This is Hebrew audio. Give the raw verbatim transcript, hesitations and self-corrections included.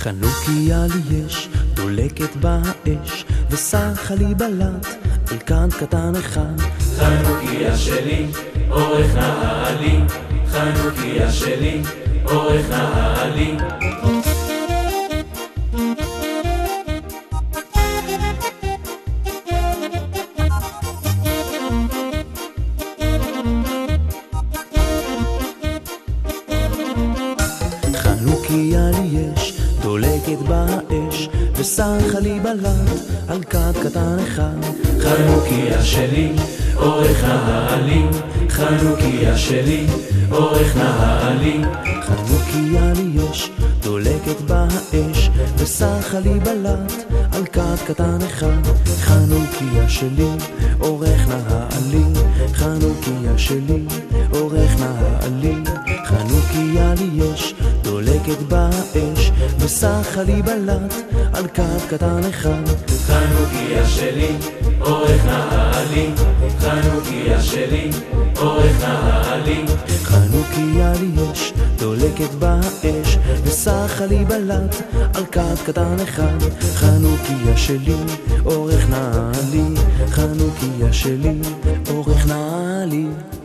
חנוכיה לי יש, דולקת בה האש, וסחה לי בלט, על כד קטן אחד. חנוכיה שלי, אורך נעלי, חנוכיה שלי, אורך נעלי. חנוכיה לי יש, דולקת בה האש, וסחה לי בלט, על כד קטן אחד. חנוכיה שלי, אורך נעלי, חנוכיה שלי, אורך נעלי. חנוכיה לי יש, דולקת בה האש, וסחה לי בלט, על כד קטן אחד. חנוכיה שלי, אורך נעלי, חנוכיה שלי, אורך נעלי. חנוכיה לי יש, דולקת בה האש, וסחה לי בלט, על כד קטן אחד. חנוכיה שלי, אורך נעלי, חנוכיה שלי, אורך נעלי. חנוכיה לי יש, דולקת בה האש, וסחה לי בלט, על כד קטן אחד. חנוכיה שלי, אורך נעלי, חנוכיה שלי, אורך נעלי.